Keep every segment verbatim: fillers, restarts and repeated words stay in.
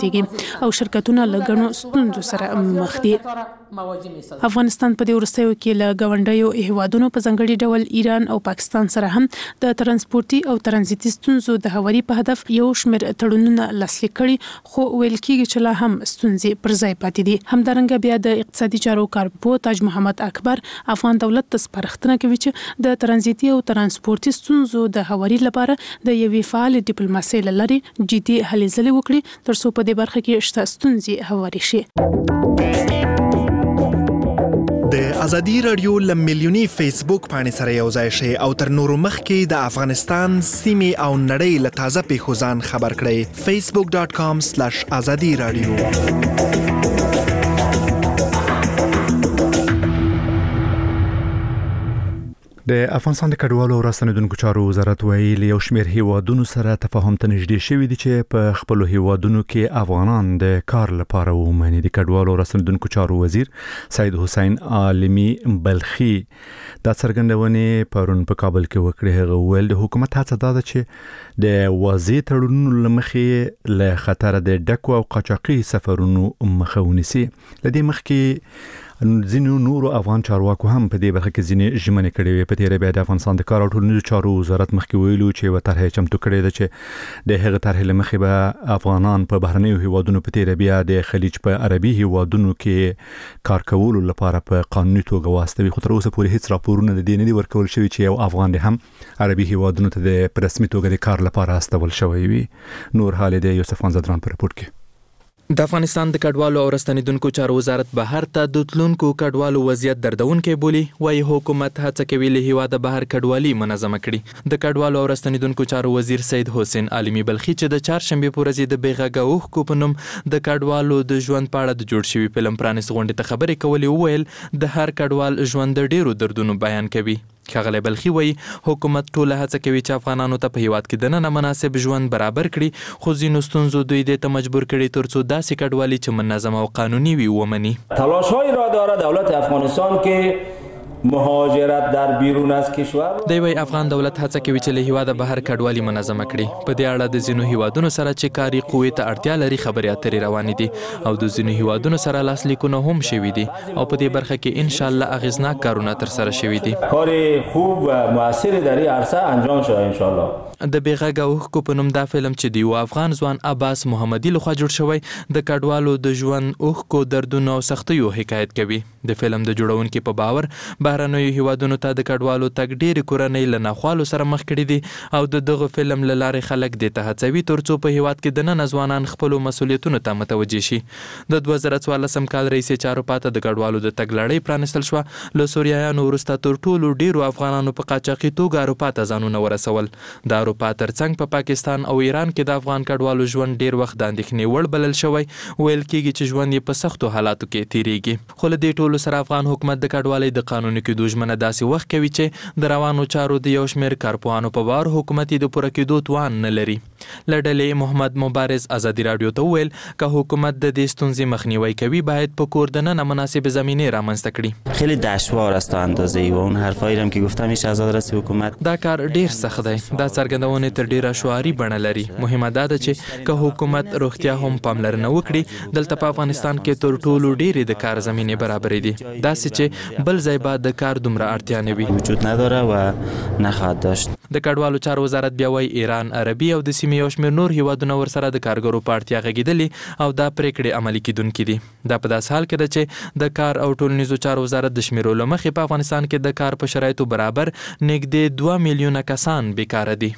زیاتېږي او شرکتونه له ګڼو ستونزو سره مخ دي. افغانستان په دې وروستیو کې له ګاونډیو هیوادونو په ځانګړي ډول ایران او پاکستان سره هم د ترانسپورتي او ترانزیتي ستونزو د هواري په هدف یو شمېر تړونونه لاسلیک کړي، خو ویل کېږي چې لا هم ستونزې پر ځای پاتې دي. همدارنګه بیا د اقتصادي چارو کارپو تاج محمد اکبر افغان دولت ته سپارښتنه کوي چې د ترانزیتي او ترانسپورتي ستونزو د هواري لپاره د یوې فعال ډیپلوماسۍ له لارې جدي هلې ځلې وکړي ترڅو په دې برخه کې شته ستونزې هواري شي. د ازادي رادیو له میلیوني فیسبوک پاڼې سره یو ځای شئ او تر نورو مخکې د افغانستان سیمې او نړۍ له تازه پیښو ځان خبر کړئ. فیسبوک ډاټ کام سلیش ازادي رادیو. د افغانستان د کډوالو او راستنیدونکو چارو وزارت ویلي یو شمېر هیوادونو سره تفاهم ته نږدې شوي دي چې په خپلو هیوادونو کې افغانان د کار لپاره ومني. د کډوالو او راستنیدونکو چارو وزیر سید حسین عالمي بلخي دا څرګندونې پرون په کابل کې وکړې. هغه ویل د حکومت هڅه دا ده چې د واضح تړونونو له مخې له خطر د ډکو او قاچاقي سفرونو مخه ونیسي. له دې مخکې ځینو نورو افغان چارواکو هم په دې برخه کې ځینې ژمنې کړې وې. په تیره بیا د افغانستان د کار او ټولنیزو چارو وزارت مخکې ویلو چې یوه طرحه چمتو کړې ده چې د هغه طرحې له مخې به افغانان په بهرنیو هیوادونو په تیره بیا د خلیج په عربي هیوادونو کې کار کولو لپاره په قانوني توګه واستوي. خو تر اوسه پورې هیڅ راپورونه د دې نه دي ورکول شوي چې یو افغان هم عربي هیوادونو ته د رسمي توګه د کار لپاره استول شوی وي. نور حال د یوسف خان زدران په رپورټ کې. د افغانستان د کډوالو او راستنیدونکو چارو وزارت بهر ته د تلونکو کډوالو وضعیت دردونکی بولي. وايي حکومت هڅه کوي له هیواده بهر کډوالي منظمه کړي. د کډوالو او راستنیدونکو چارو وزیر سید حسین عالمي بلخي چې د چهارشنبه په ورځ د بیغږه اوښکو په نوم د کډوالو د ژوند په اړه د جوړ شوي فلم پرانیست غونډې ته خبرې کولې، وویل د هر کډوال ژوند د ډیرو دردونو بیان کوي. ښاغلی بلخي وایي حکومت ټوله هڅه کوي چې افغانانو ته په هیواد کې دننه مناسب ژوند برابر کړي، خو ځینو ستونزو دوی دې ته مجبور کړي ترڅو داسې کډوالي چې منظم او قانوني وي ومني. تلاش‌هایی را دارد دولت افغانستان که مهاجرت در بیرون از کشور. دی وی افغان دولت هڅه کوي چې له هیواده بهر کډوالي منظمه کړي. په دې اړه د ځینو هیوادونو سره چې کاري قوې ته اړتیا لري خبرې اترې روانې دي او د ځینو هیوادونو سره لاسلیکونه هم شوي دي او په دې برخه کې ان شاء الله اغیزناک کارونه تر سره شوي دي. کار خوب و موثر در این عرصه انجام شده ان شاء الله. د بیغږه اوښکو په نوم دا فلم چې د یو افغان ځوان عباس محمدي لخوا جوړ شوی د کډوالو د ژوند اوښکو دردونو او سختیو حکایت کوي. د فلم د جوړونکي په باور بهرنیو هیوادونو ته د کډوالو تګ ډېرې کورنۍ له ناخوالو سره مخ کړي دي او د دغه فلم له لارې خلک دې ته هڅوي ترڅو په هیواد کې دننه ځوانان خپلو مسؤلیتونو ته متوجه شي. د دوه زره څوارلسم کال رئیس چارو پاته د کډوالو د تګ لړۍ پرانیستل شوه. له سوریایانو وروسته تر ټولو ډیرو افغانانو په قاچاقي توګه اروپا ته ځانونه ورسول. د اروپا ترڅنګ په پا پاکستان او ایران کې د افغان کډوالو ژوند ډیر وخت د اندېښنې وړ بلل شوی. ویل کېږي چې ژوند یې په سختو حالاتو کې تیریږي. خو له دې ټولو سره افغان حکومت د کډوالۍ د قانوني کېدو ژمنه داسې وخت کوي چې د روانو چارو د یو شمېر کارپوهانو په باور حکومت یې د پوره کېدو توان نه لري. له ډلې محمد مبارز ازادي رادیو ته وویل که حکومت د دې ستونزې مخنیوی کوي باید په کور دننه مناسب زمینه رامنځته کړي. خیلی دشوار است تا اندازه‌ای و اون حرفایی هم که گفتم میشه از آدرس حکومت. دا کار ډیر سخت دی. دا څرګندونه تر ډیره شعاري بڼه لري. مهمه دا ده چې که حکومت روغتیا هم پاملرنه وکړي دلته په افغانستان کې تر ټولو ډیرې د کار زمینه برابرې دي. داسې چې بل ځای به د کار دومره اړتیا نه وي وجود نداره و نخواهد داشت. د کډوالو چارو وزارت بیا وايي ایران، عربي او د سیمې یو شمېر نور هیوادونه ورسره د کارګرو په اړتیا غږېدلي او دا پریکړې عملي کیدونکي دي. دا په داس حال کې ده چې د کار او ټولنیزو چارو وزارت د شمیرو له مخې په افغانستان کې د کار په شرایطو برابر نږدې دوه میلیونه کسان بیکاره دي.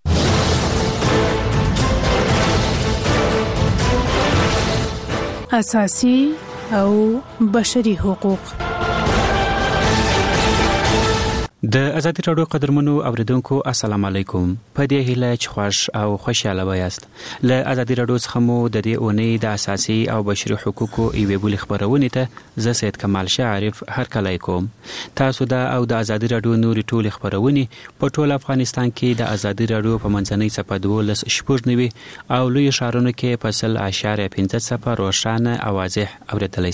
اساسي او بشري حقوق. د ازادي راډیو قدرمنو اوریدونکو السلام علیکم. په دې هیله چې خوش او خوشاله وایاست. له ازادي راډیو څخه مو د دې اونۍ د اساسي او بشري حقوقو ایوې بولې خبرونه ته زه سید کمال شعرف هرکلی کوم. تاسو دا او د ازادي راډیو نوري ټولې خبرونه په ټول افغانستان کې د ازادي راډیو په منځنۍ صفحه دولس شپږ نوي او لوی ښارونو کې په سل اشاریه پنځه صفر روښانه او واضح اوریدلای شئ.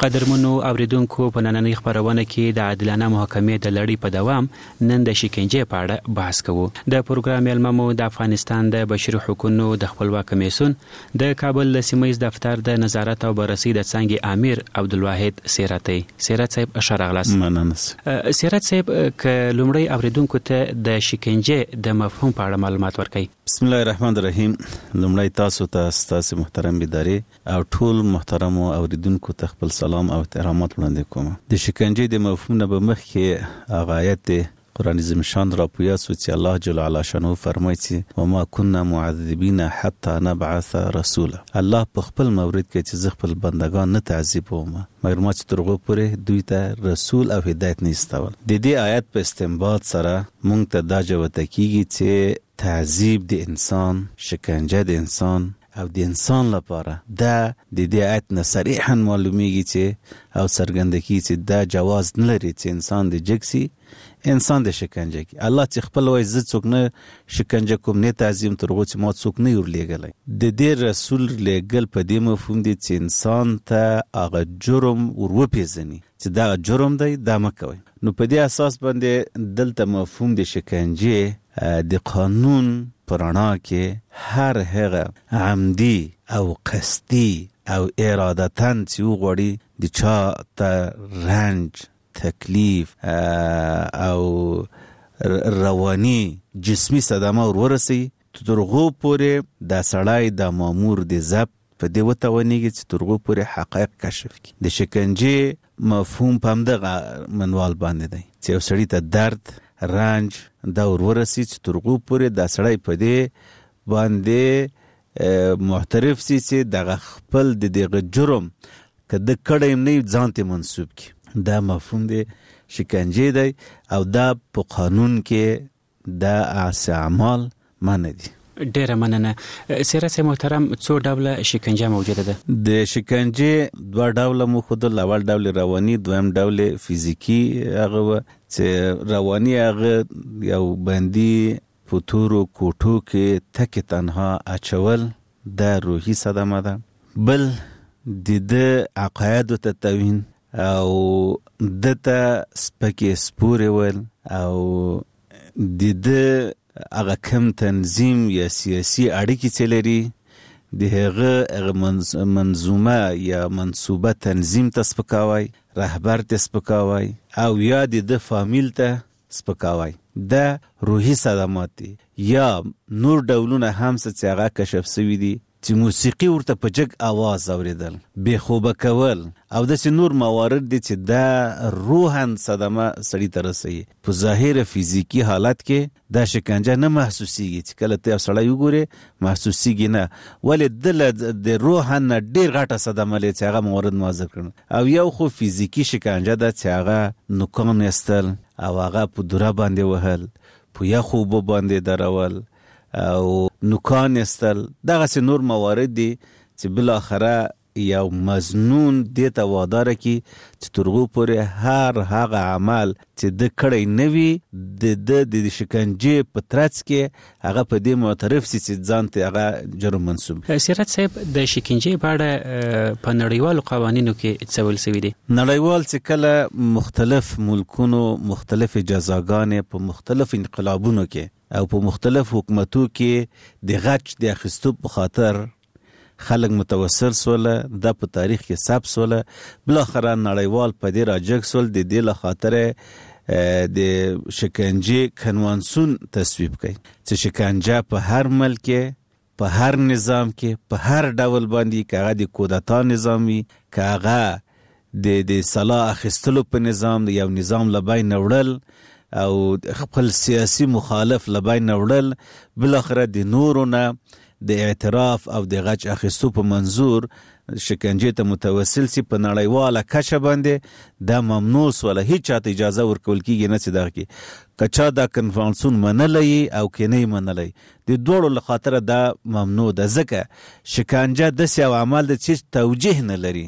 قدرمنو اوریدونکو په نننۍ خبرونه کې د عادلانه محاکمې د لړۍ په دوام نن د شکنجې په اړه بحث کوو. د پروګرام ملممو د افغانستان د بشري حقوقو د خپلواک کمیسیون د کابل د سیمه‌ییز دفتر د نظارت او بررسي د څنګه امیر عبدالواحد سیراتي سیرات صاحب اشاره غلاس مننس سیرات صاحب ک لومړی اوریدونکو ته د شکنجې د مفهوم په اړه معلومات ورکړئ. بسم الله الرحمن الرحیم. لومړی تاسو ته تاسو محترم بيداری او ټول محترم اوریدونکو ته خپل سلام او احترامات وړاندې کوم. د شکنجې د مفهوم نه به مخکې آیت قرآن عظیم شان را پویاسو چې الله جل وعلا شانو فرمایي چې وما كنا معذبین حتی نبعث رسولا. الله په خپل مورد کې چې ز خپل بندگان نه تعذیبوم مګر ما چې ترغه پورې دوی ته رسول او هدایت نه استول. د دې آیت په استنباط سره مونږ ته دا جوته کیږي چې تعذیب د انسان، شکنجه د انسان او د انسان لپاره دا د دې آیت نه صریحا معلومیږي چې او څرګنده کیږي چې دا جواز نه لري چې انسان د جګسي انسان د شکنجه کی. الله چې خپل وای ز څوک نه شکنجه کوم نه تعظیم ترغه چې ما څوک نه ور لېګلای. د دې رسول لېګل په دې مفهوم دي چې انسان ته هغه جرم ور وپیژني چې دا جرم دی دا مکوي. نو په دې اساس باندې دلته مفهوم د شکنجه د قانون پرانا کې هر هغه عمدی او قصدی او ارادتن چې وغوړي د چا ته رنج، تکلیف او رواني جسمی صدمه ورورسي ترغو پورې د سړای د مامور د ضبط په دې وتونیږي چې ترغو پورې حقایق کشف کی. د شکنجې مفهوم په همدغه منوال باندې دی چې یو سړی ته درد، رنج دا ورورسي چې ترغو پورې د سړی په دې باندې محترف سي چې دغه خپل د دغه جرم کده کړه نه ځان ته منسوب کی. دا مفهوم دی شکنجه دی او دا په قانون کې دا اعمال منع دي. ډیره مننه. سیرات محترم څو ډوله شکنجه موجوده ده؟ د شکنجه دوه ډوله مو خود اول ډول رواني، دویم ډول فزیکی. هغه چې رواني هغه یو بندي پتورو کوټو کې تک تنها اچول د روحي صدمه ده. بل د د عقاید ته توهین او دته سپکې سپورې ول او د د هغه کم تنظیم یا سیاسی اړیکې چې لري د هغه منظومه یا منصوبه تنظیم ته سپکاوی، رهبر ته سپکاوی او یا د فامیل ته سپکاوی. دا روحي صدمات دي. یا نور ډولونه هم چې هغه کشف شوي دي چې موسیقي ورته په جګ आवाज اوریدل، بے خوبه کول او د نور موارد دي چې دا روحن صدمه سړی ته رسي. په ظاهر فزیکی حالت کې دا شکنجه نه محسوسيږي چې کله ته سړی وګوري محسوسيږي نه، ولې دل د روحن ډیر غټه صدمه لري چې هغه موارد موازه کړي. او یو خو فزیکی شکنجه ده چې هغه نوکان استل او هغه په دوره باندې وهل، په یا خوب باندې درول او نوکان استل. دغه سه نور موارد دي چې بل اخره یو مزنون دیتا واداره کی چې ترغو پورې هر هغه عمل چې د کړی نوی د د شکنجه په ترڅ کې هغه په دې معترف سي چې ځان ته هغه جرم منسوب. سیرات صاحب د شکنجه په اړه په نړیوالو قوانینو کې څه ویل شوی دي؟ نړیوال چې کله مختلف ملکونو مختلف جزاګانې په مختلف انقلابونو کې او په مختلف حکومتو کې د غچ د اخیستو په خاطر خلک متوسل سوله، دا په تاریخ کې ثبت سوله. بل اخر نړیوال په دې راجګ سول د دې له خاطر د شکنجه کنوانسون تصویب کړي چې شکنجه په هر ملک کې، په هر نظام کې، په هر ډول باندې کاغه د کودتا نظامی، کاغه د د صلاح اخیستلو په نظام یو نظام لبای نوړل او خپل سیاسی مخالف لبای نوړل، بل اخر د نورونه د اعتراف او د غچ اخیستو په منظور شکنجه ته متوسل سي په نړیواله کچه باندې دا ممنوع ولا هیڅ چاته اجازه ورکول کیږي نه چې دا کې کچا دا کنفرانسون منلای او کې نه منلای د دوړو لخاطر دا ممنوع ده. ځکه شکنجه د سیاو عمل د چیز توجیه نه لري.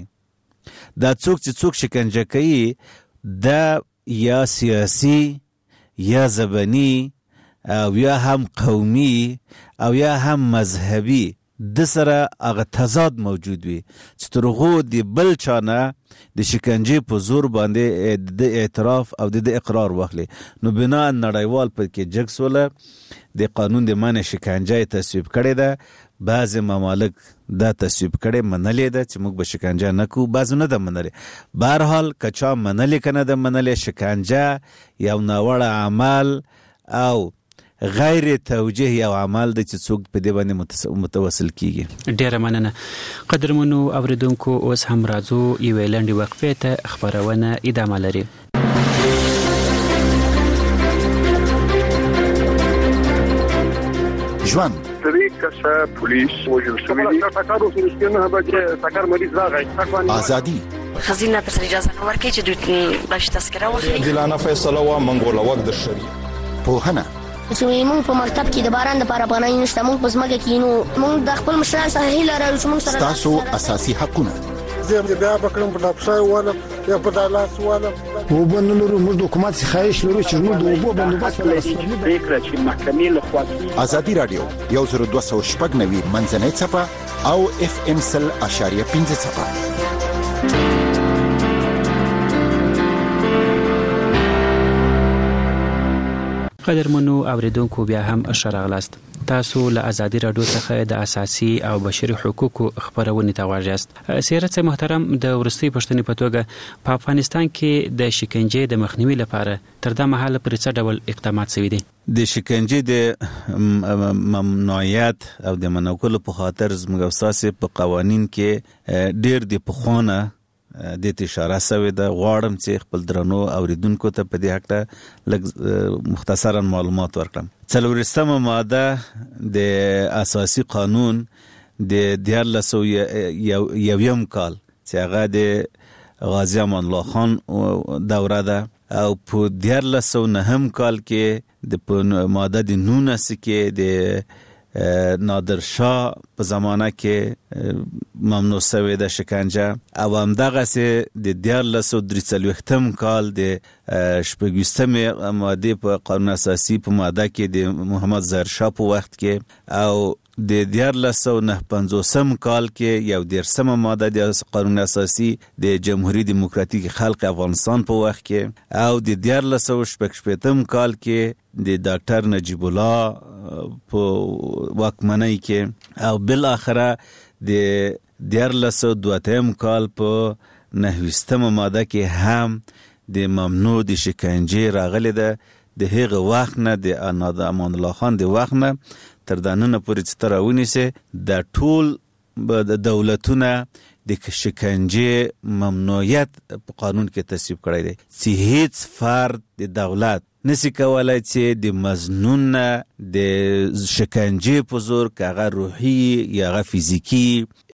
دا څوک چې څوک شکنجه کوي دا یا سیاسی یا زبانی او یا هم قومي او یا هم مذهبي د سره هغه تضاد موجود وي چې تر هغو د بل چا نه د شکنجې په زور باندې د اعتراف او د اقرار واخلي. نو بنا نړیوال په کې جګسوله د قانون د منع شکنجه تصویب کړی ده. بعض ممالک دا تصویب کړی منلې ده چې موږ به شکنجه نه کوو، بعض نه ده منلې. بهرحال که چا منلې که نه ده منلې، شکنجه یو ناوړه عمل او غیر توجیه یو عمل دی چې څوک په دې باندې متوسل کیږي. ډیره مننه. قدرمنو اوریدونکو، اوس هم راځو یوې لنډې وقفې ته، خبرونه ادامه لري. ژوند درې کسه پولیس وژل شوي دي. ټکر وسو نه به ټکر مریض راغی. ازادي خزینه پر اجازه نه ورکړي چې دوی باش تذکره واخلي. عادلانه فیصله وا منګول وخت د شری پوهنه چې موږ په مکتب کې د باران لپاره پناه نشته، موږ په ځمکه کې نو موږ د خپل مشران سره هیله لرو چې موږ سره تاسو اساسي حقونه زه بیا بکرم په لپسای والا یا په دالاس والا وبنلرو موږ د حکومت څخه خواهش لرو چې موږ د وبو بندوبست ولرو. فکر چې محکمې له خوا ازادي رادیو یو زر دوه سوه شپږ نوي منځنۍ څپه او اف ام سل اشاریه پنځه څپه. قدرمنو اوریدونکو، بیا هم ښه راغلاست. تاسو له ازادي رادیو څخه د اساسي او بشري حقوقو خبرونه ته غواړئ. سیرت محترم، د ورستي پښتنې په توګه په افغانستان کې د شکنجې د مخنیوي لپاره تر دا مهاله پر څه ډول اقدامات شوي دي؟ د شکنجې د ممنوعیت او د منع کولو په خاطر زموږ اساسي په قوانین کې ډېر د پخوانه د ته اشاره شوې ده. غواړم چې خپل درنو اوریدونکو ته په دې حق لږ مختصرا معلومات ورکړم. څلورمه ماده د اساسي قانون د دیارلس یویم کال چې هغه د غازی امان الله خان دوره ده، او په دیارلس نهم کال کې د ماده د نونس کې د نادر شاه په زمانه کې ممنوع شوې ده شکنجه، او همدغسې د دیارلس او درې څلوېښتم کال د شپږویشتمې مادې په قانون اساسي په ماده کې د محمد ظاهر شاه په وخت کې، او د دیارلس او نهه پنځوسم کال کې یو دیرشمه ماده د قانون اساسي د جمهوریت دیموکراتیک خلق افغانستان په وخت کې، او د دیارلس او شپږ شپېتم کال کې د ډاکټر نجیب الله په واکمنۍ کې، او بالاخره د دیارلس او دوه اتم کال په نهه ویشتمه ماده کې هم د ممنوع د شکنجې راغلی ده. د هغه وخت نه د امان الله خان د وخت نه تر دا نن پورې چې تر ونیسه د ټول د دولتونه د شکنجې ممنوعیت په قانون کې تصویب کړی دی چې هیڅ فرد د دولت نسی کولای چې د مظنون نه د شکنجې په زور که هغه روحي یا هغه فیزیکی